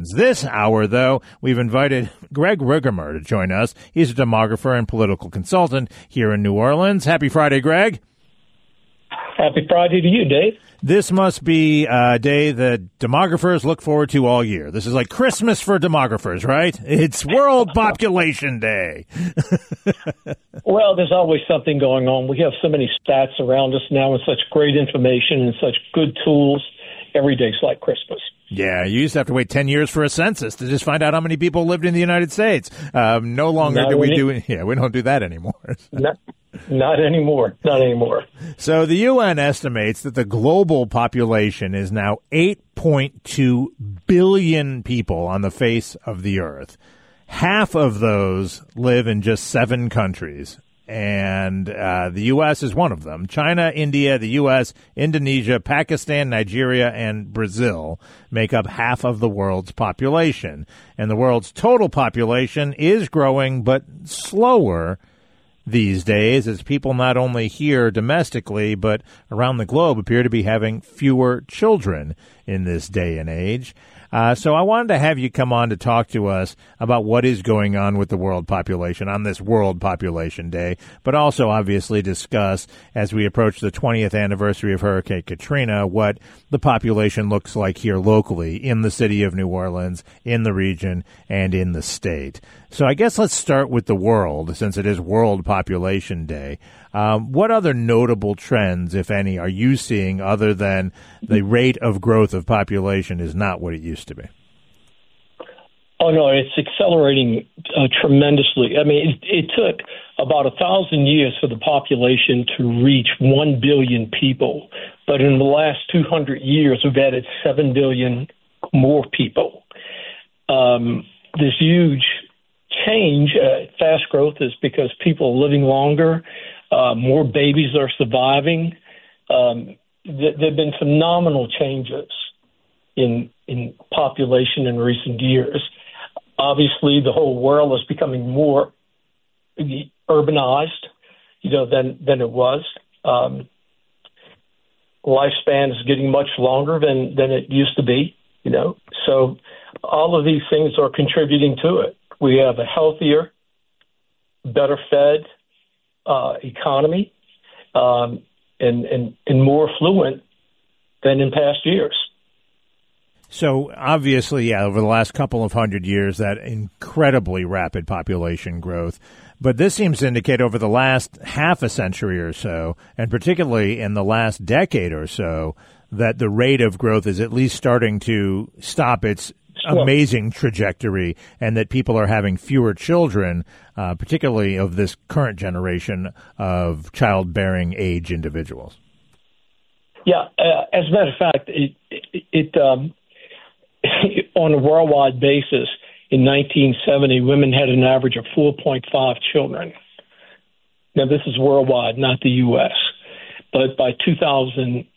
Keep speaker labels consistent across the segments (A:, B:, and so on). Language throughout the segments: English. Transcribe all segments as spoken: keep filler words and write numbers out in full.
A: This hour, though, we've invited Greg Rigamer to join us. He's a demographer and political consultant here in New Orleans. Happy Friday, Greg.
B: Happy Friday to you, Dave.
A: This must be a day that demographers look forward to all year. This is like Christmas for demographers, right? It's World Population Day.
B: Well, there's always something going on. We have so many stats around us now and such great information and such good tools. Every day's like Christmas.
A: Yeah, you used to have to wait ten years for a census to just find out how many people lived in the United States. Um, no longer
B: not
A: do we
B: any-
A: do Yeah, we don't do that anymore.
B: not, not anymore. Not anymore.
A: So the U N estimates that the global population is now eight point two billion people on the face of the earth. Half of those live in just seven countries. And uh, the U S is one of them. China, India, the U S, Indonesia, Pakistan, Nigeria, and Brazil make up half of the world's population. And the world's total population is growing, but slower these days, as people not only here domestically, but around the globe appear to be having fewer children in this day and age. Uh, so I wanted to have you come on to talk to us about what is going on with the world population on this World Population Day, but also obviously discuss, as we approach the twentieth anniversary of Hurricane Katrina, what the population looks like here locally in the city of New Orleans, in the region, and in the state. So I guess let's start with the world, since it is World Population Day. Um, what other notable trends, if any, are you seeing other than the rate of growth of population is not what it used to be?
B: Oh, no, it's accelerating uh, tremendously. I mean, it, it took about a thousand years for the population to reach one billion people. But in the last two hundred years, we've added seven billion more people. Um, this huge change, uh, fast growth, is because people are living longer. Uh, more babies are surviving. Um, th- there have been phenomenal changes in in population in recent years. Obviously, the whole world is becoming more urbanized, you know, than than it was. Um, lifespan is getting much longer than than it used to be, you know. So all of these things are contributing to it. We have a healthier, better fed uh, economy, um, and, and and more affluent than in past years.
A: So obviously, yeah, over the last couple of hundred years, that incredibly rapid population growth. But this seems to indicate over the last half a century or so, and particularly in the last decade or so, that the rate of growth is at least starting to stop its amazing trajectory, and that people are having fewer children, uh, particularly of this current generation of childbearing age individuals.
B: Yeah, uh, as a matter of fact, it, it, it um, on a worldwide basis, in nineteen seventy, women had an average of four point five children. Now, this is worldwide, not the U S. But by two thousand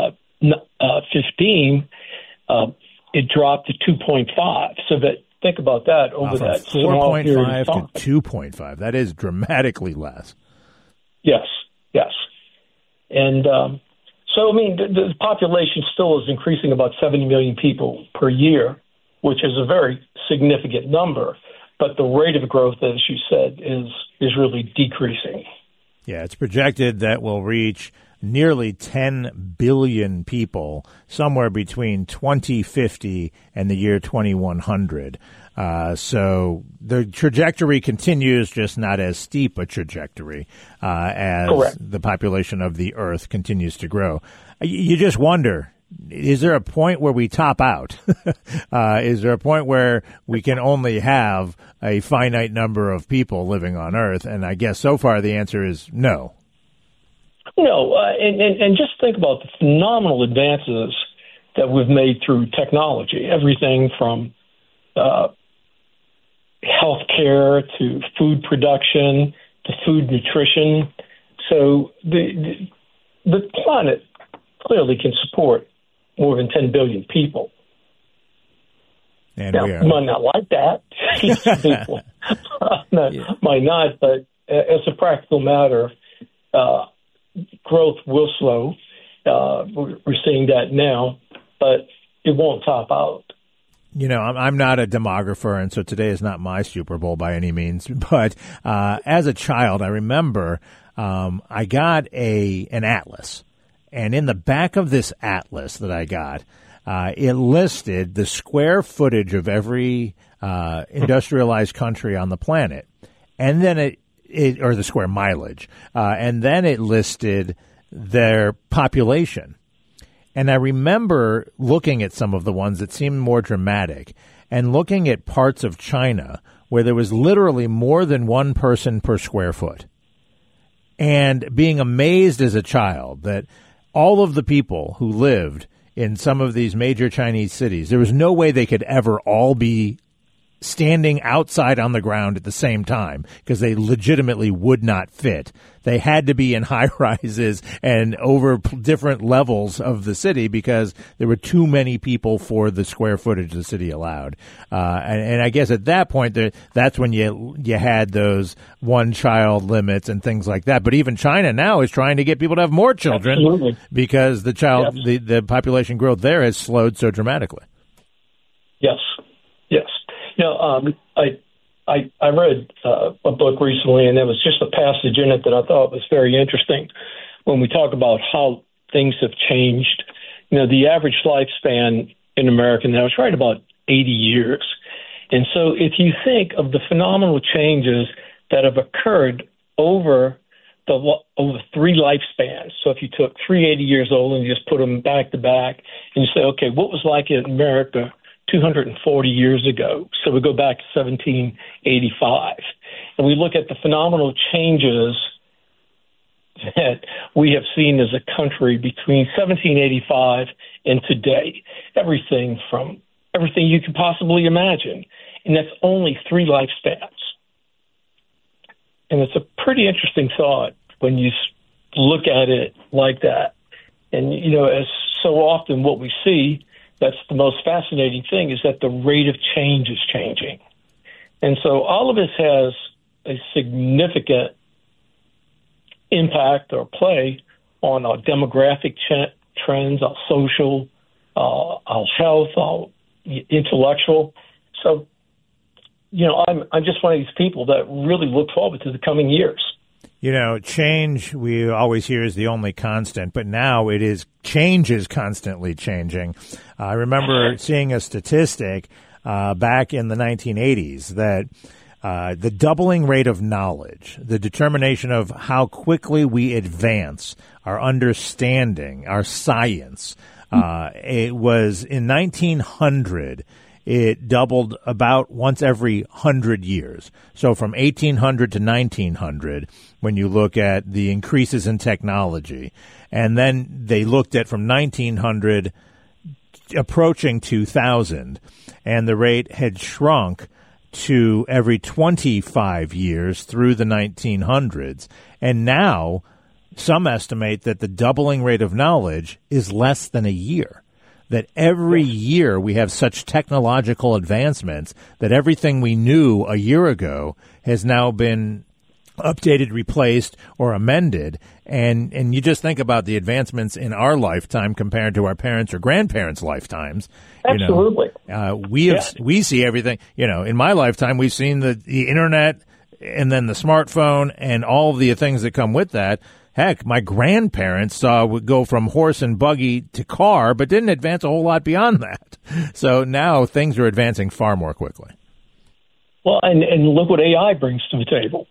B: fifteen, uh, it dropped to two point five. So that think about that over
A: wow,
B: that
A: four point five
B: to
A: two point five. That is dramatically less.
B: Yes, yes. And um, so, I mean, the, the population still is increasing about seventy million people per year, which is a very significant number. But the rate of growth, as you said, is is really decreasing.
A: Yeah, it's projected that we'll reach nearly ten billion people somewhere between twenty fifty and the year twenty-one hundred. Uh, so the trajectory continues, just not as steep a trajectory uh, as
B: Correct.
A: the population of the Earth continues to grow. You just wonder, is there a point where we top out? uh, is there a point where we can only have a finite number of people living on Earth? And I guess so far the answer is no.
B: No, uh, and, and, and just think about the phenomenal advances that we've made through technology, everything from uh, healthcare to food production to food nutrition. So the, the the planet clearly can support more than ten billion people.
A: And
B: now,
A: we are.
B: might not like that. People not,
A: yeah.
B: might not, but as a practical matter, uh, growth will slow. Uh, we're, we're seeing that now, but it won't top out.
A: you know, I'm, I'm not a demographer, and so today is not my Super Bowl by any means. But uh, as a child, I remember um, I got a an atlas, and in the back of this atlas that I got, uh, it listed the square footage of every uh, industrialized country on the planet, and then it, it or the square mileage, uh, and then it listed their population. And I remember looking at some of the ones that seemed more dramatic and looking at parts of China where there was literally more than one person per square foot, and being amazed as a child that all of the people who lived in some of these major Chinese cities, there was no way they could ever all be standing outside on the ground at the same time because they legitimately would not fit. They had to be in high rises and over p- different levels of the city because there were too many people for the square footage the city allowed. Uh, and, and I guess at that point, there, that's when you you had those one child limits and things like that. But even China now is trying to get people to have more children.
B: Absolutely.
A: Because the child
B: Yes.
A: the, the population growth there has slowed so dramatically.
B: Yes, yes. You know, um, I, I I read uh, a book recently, and there was just a passage in it that I thought was very interesting. When we talk about how things have changed, you know, the average lifespan in America now is right about eighty years. And so if you think of the phenomenal changes that have occurred over the over three lifespans, so if you took three eighty years old and you just put them back to back, and you say, okay, what was like in America two hundred forty years ago? So we go back to seventeen eighty-five, and we look at the phenomenal changes that we have seen as a country between seventeen eighty-five and today. Everything from everything you could possibly imagine, and that's only three lifespans. And it's a pretty interesting thought when you look at it like that. And, you know, as so often what we see, that's the most fascinating thing, is that the rate of change is changing. And so all of this has a significant impact or play on our demographic ch- trends, our social, uh, our health, our intellectual. So, you know, I'm I'm just one of these people that really look forward to the coming years.
A: You know, change, we always hear, is the only constant, but now it is, change is constantly changing. Uh, I remember seeing a statistic uh, back in the nineteen eighties that uh, the doubling rate of knowledge, the determination of how quickly we advance our understanding, our science, uh, it was in nineteen hundred. It doubled about once every hundred years. So from eighteen hundred to nineteen hundred, when you look at the increases in technology, and then they looked at from nineteen hundred approaching two thousand, and the rate had shrunk to every twenty-five years through the nineteen hundreds. And now some estimate that the doubling rate of knowledge is less than a year. That every year we have such technological advancements that everything we knew a year ago has now been updated, replaced, or amended. And and you just think about the advancements in our lifetime compared to our parents' or grandparents' lifetimes. You
B: Absolutely.
A: know, uh, we have yeah. we see everything. You know, in my lifetime, we've seen the, the internet and then the smartphone and all of the things that come with that. Heck, my grandparents saw would go from horse and buggy to car, but didn't advance a whole lot beyond that. So now things are advancing far more quickly.
B: Well, and, and look what A I brings to the table.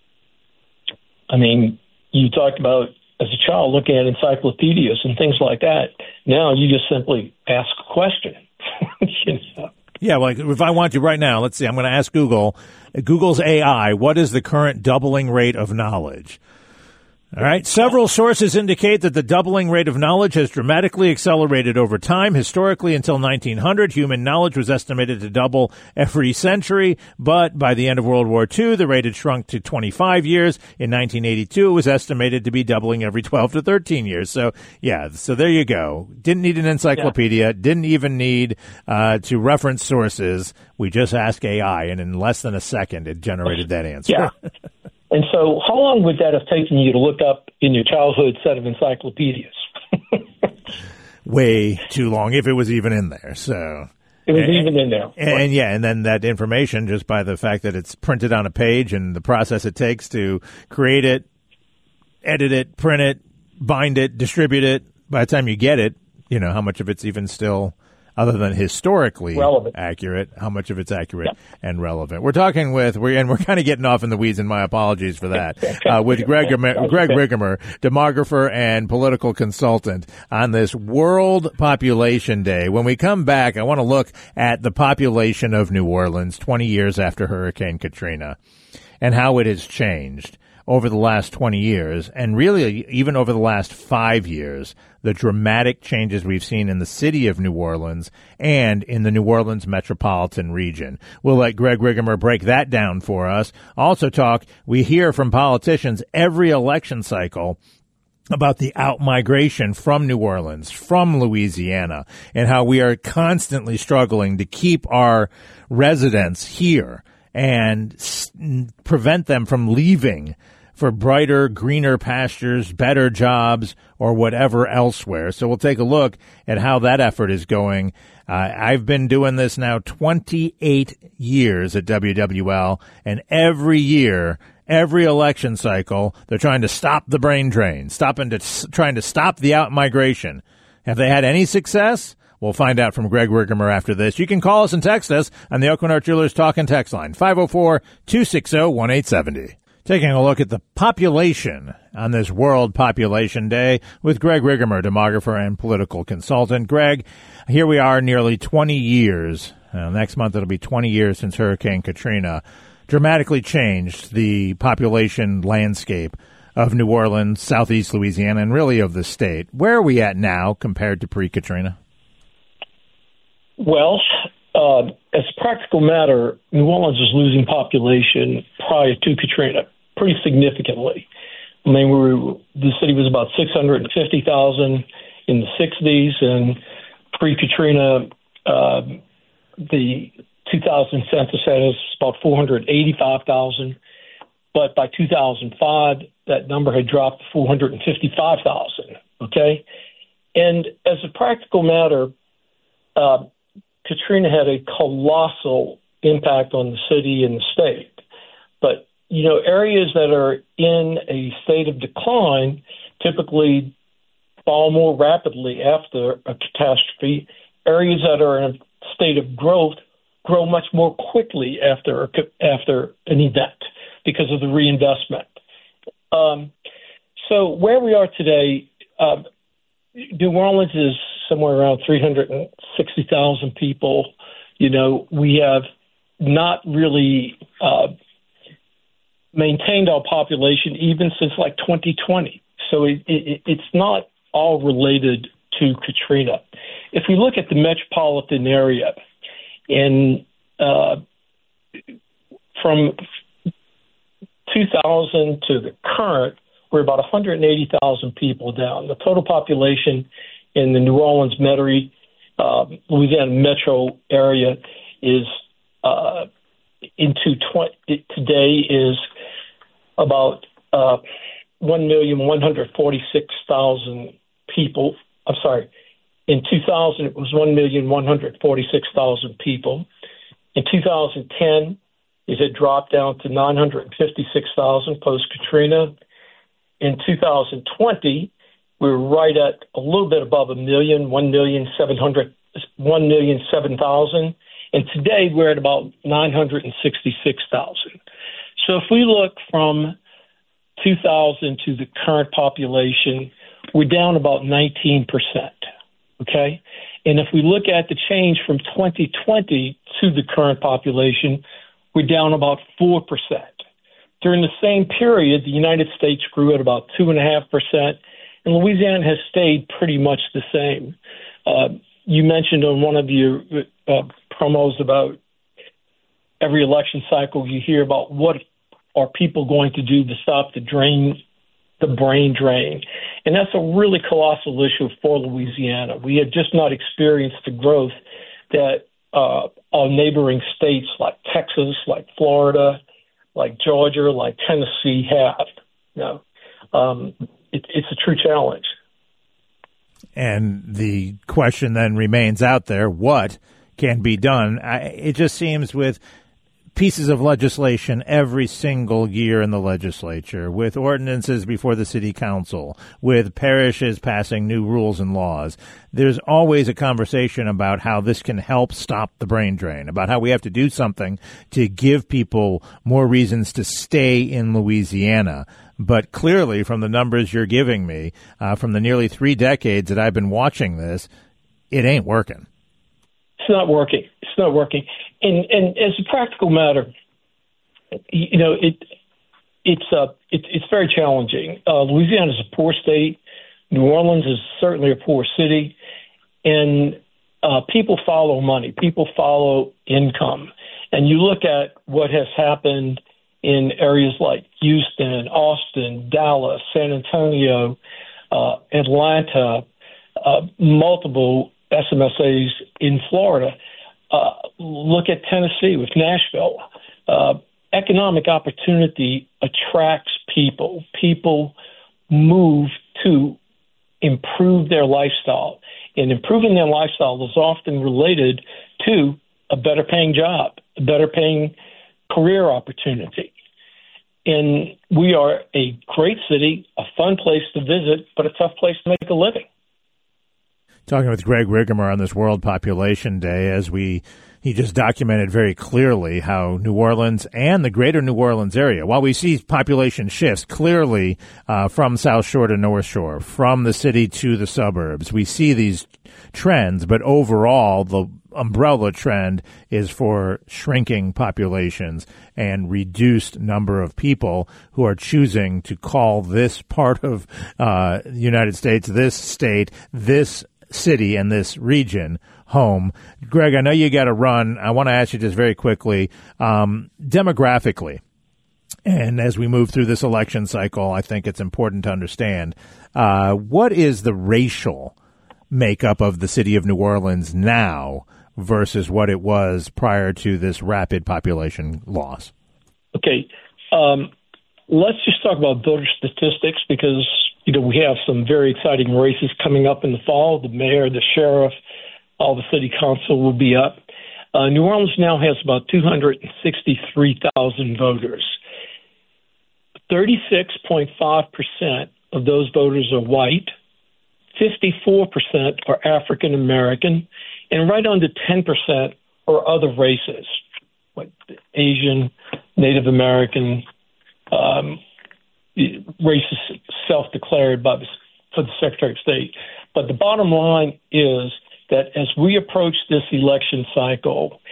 B: I mean, you talked about, as a child, looking at encyclopedias and things like that. Now you just simply ask a question. you know?
A: Yeah, like if I want to right now, let's see, I'm going to ask Google, Google's A I, what is the current doubling rate of knowledge? All right. Several sources indicate that the doubling rate of knowledge has dramatically accelerated over time. Historically, until nineteen hundred, human knowledge was estimated to double every century. But by the end of World War Two, the rate had shrunk to twenty-five years. In nineteen eighty-two, it was estimated to be doubling every twelve to thirteen years. So, yeah, so there you go. Didn't need an encyclopedia. Yeah. Didn't even need uh, to reference sources. We just asked A I, and in less than a second, it generated that answer.
B: Yeah. And so how long would that have taken you to look up in your childhood set of encyclopedias?
A: Way too long, if it was even in there. So,
B: It was
A: and,
B: even in there.
A: And, and yeah, and then that information, just by the fact that it's printed on a page and the process it takes to create it, edit it, print it, bind it, distribute it, by the time you get it, you know, how much of it's even still, other than historically
B: relevant.
A: accurate, how much of it's accurate
B: yep.
A: and relevant. We're talking with, we're, and we're kind of getting off in the weeds, and my apologies for that, uh, with Greg, Greg Rigamer, demographer and political consultant, on this World Population Day. When we come back, I want to look at the population of New Orleans twenty years after Hurricane Katrina and how it has changed over the last twenty years, and really even over the last five years, the dramatic changes we've seen in the city of New Orleans and in the New Orleans metropolitan region. We'll let Greg Rigamer break that down for us. Also talk, we hear from politicians every election cycle about the out-migration from New Orleans, from Louisiana, and how we are constantly struggling to keep our residents here and s- prevent them from leaving for brighter, greener pastures, better jobs, or whatever elsewhere. So we'll take a look at how that effort is going. Uh, I've been doing this now twenty-eight years at W W L, and every year, every election cycle, they're trying to stop the brain drain, stopping to trying to stop the out-migration. Have they had any success? We'll find out from Greg Rigamer after this. You can call us and text us on the Aucoin Hart Jewelers Talk and Text line, five oh four, two six oh, one eight seven oh. Taking a look at the population on this World Population Day with Greg Rigamer, demographer and political consultant. Greg, here we are nearly twenty years. Uh, next month it'll be twenty years since Hurricane Katrina dramatically changed the population landscape of New Orleans, southeast Louisiana, and really of the state. Where are we at now compared to pre-Katrina?
B: Well, uh, as a practical matter, New Orleans is losing population prior to Katrina pretty significantly. I mean, we were, the city was about six hundred fifty thousand in the sixties, and pre-Katrina, uh, the two thousand census had us about four hundred eighty-five thousand. But by two thousand five, that number had dropped to four hundred fifty-five thousand, okay? And as a practical matter, uh, Katrina had a colossal impact on the city and the state. But, you know, areas that are in a state of decline typically fall more rapidly after a catastrophe. Areas that are in a state of growth grow much more quickly after after an event because of the reinvestment. Um, so where we are today, uh, New Orleans is somewhere around three hundred sixty thousand people. You know, we have not really uh, maintained our population even since like twenty twenty. So it, it, it's not all related to Katrina. If we look at the metropolitan area, in uh, from two thousand to the current, we're about one hundred eighty thousand people down. The total population in the New Orleans Metro, uh, Louisiana metro area is uh, into twenty today is about uh, one million one hundred forty-six thousand people. I'm sorry. In two thousand, it was one million one hundred forty-six thousand people. In two thousand ten, it had dropped down to nine hundred fifty-six thousand post-Katrina. In two thousand twenty, we were right at a little bit above a million, one million seven hundred, one million seven thousand, and today we're at about nine hundred sixty-six thousand. So if we look from two thousand to the current population, we're down about nineteen percent. Okay, and if we look at the change from twenty twenty to the current population, we're down about four percent. During the same period, the United States grew at about two point five percent, and Louisiana has stayed pretty much the same. Uh, you mentioned on one of your uh, promos about every election cycle, you hear about what are people going to do to stop the drain, the brain drain. And that's a really colossal issue for Louisiana. We have just not experienced the growth that uh, our neighboring states like Texas, like Florida, like Georgia, like Tennessee have. You know, um, it, it's a true challenge.
A: And the question then remains out there, what can be done. I, it just seems with pieces of legislation every single year in the legislature, with ordinances before the city council, with parishes passing new rules and laws, there's always a conversation about how this can help stop the brain drain, about how we have to do something to give people more reasons to stay in Louisiana. But clearly, from the numbers you're giving me, uh, from the nearly three decades that I've been watching this, it ain't working.
B: It's not working. It's not working. And and as a practical matter, you know, it it's uh it, it's very challenging. Uh, Louisiana is a poor state. New Orleans is certainly a poor city, and uh, people follow money. People follow income. And you look at what has happened in areas like Houston, Austin, Dallas, San Antonio, uh, Atlanta, uh, multiple S M S As in Florida. Uh, look at Tennessee with Nashville. Uh, economic opportunity attracts people. People move to improve their lifestyle. And improving their lifestyle is often related to a better paying job, a better paying career opportunity. And we are a great city, a fun place to visit, but a tough place to make a living.
A: Talking with Greg Rigamer on this World Population Day, as we he just documented very clearly how New Orleans and the greater New Orleans area, while we see population shifts clearly uh, from South Shore to North Shore, from the city to the suburbs, we see these trends, but overall the umbrella trend is for shrinking populations and reduced number of people who are choosing to call this part of uh, the United States, this state, this city and this region home. Greg, I know you got to run. I want to ask you just very quickly, um, demographically, and as we move through this election cycle, I think it's important to understand, uh, what is the racial makeup of the city of New Orleans now versus what it was prior to this rapid population loss?
B: Okay. Um, let's just talk about voter statistics because you know, we have some very exciting races coming up in the fall. The mayor, the sheriff, all the city council will be up. Uh, New Orleans now has about two hundred sixty-three thousand voters. thirty-six point five percent of those voters are white. fifty-four percent are African American. And right under ten percent are other races, like Asian, Native American, um, races self-declared by the, for the Secretary of State. But the bottom line is that as we approach this election cycle,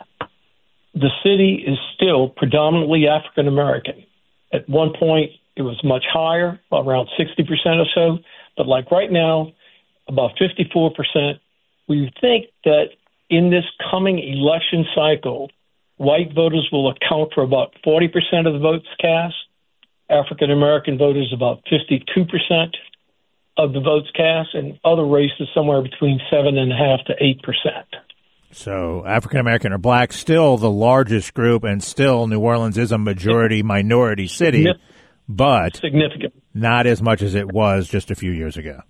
B: the city is still predominantly African American. At one point, it was much higher, around sixty percent or so. But like right now, about fifty-four percent. We think that in this coming election cycle, white voters will account for about forty percent of the votes cast. African American voters about fifty-two percent of the votes cast, and other races somewhere between seven and a half to eight percent.
A: So African American or black still the largest group, and still New Orleans is a majority minority city, but
B: significant,
A: not as much as it was just a few years ago.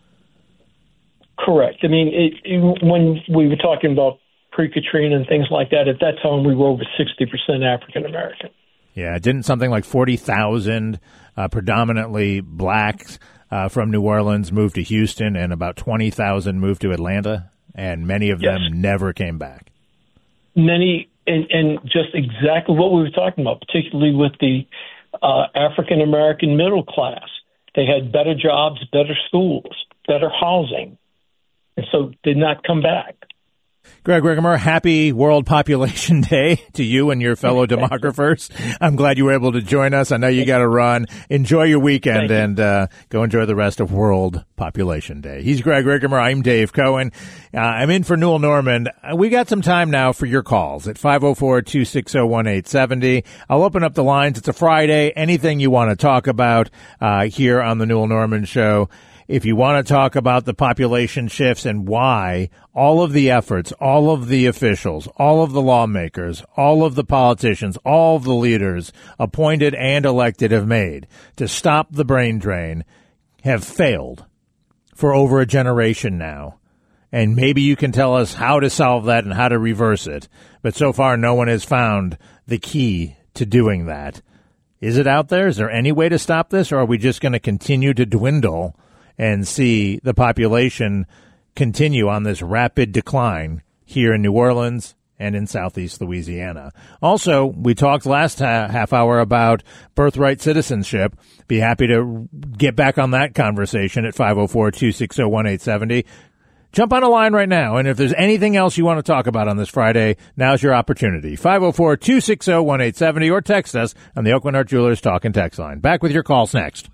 B: Correct. I mean, it, it, when we were talking about pre-Katrina and things like that, at that time we were over sixty percent African American.
A: Yeah, didn't something like forty thousand uh, predominantly blacks uh, from New Orleans move to Houston, and about twenty thousand moved to Atlanta, and many of
B: yes.
A: them never came back?
B: Many, and, and just exactly what we were talking about, particularly with the uh, African American middle class. They had better jobs, better schools, better housing, and so did not come back.
A: Greg Rigamer, happy World Population Day to you and your fellow demographers. I'm glad you were able to join us. I know you got to run. Enjoy your weekend and uh, go enjoy the rest of World Population Day. He's Greg Rigamer. I'm Dave Cohen. Uh, I'm in for Newell Normand. Uh, we got some time now for your calls at five oh four, two six oh, one eight seven oh. I'll open up the lines. It's a Friday. Anything you want to talk about uh, here on the Newell Normand Show. If you want to talk about the population shifts and why all of the efforts, all of the officials, all of the lawmakers, all of the politicians, all of the leaders appointed and elected have made to stop the brain drain have failed for over a generation now. and maybe you can tell us how to solve that and how to reverse it. But so far, no one has found the key to doing that. Is it out there? Is there any way to stop this, or are we just going to continue to dwindle and see the population continue on this rapid decline here in New Orleans and in southeast Louisiana? Also, we talked last ha- half hour about birthright citizenship. Be happy to get back on that conversation at five oh four, two six oh, one eight seven oh. Jump on a line right now, and if there's anything else you want to talk about on this Friday, now's your opportunity. five oh four, two six oh, one eight seven oh, or text us on the Aucoin Hart Jewelers Talk and Text line. Back with your calls next.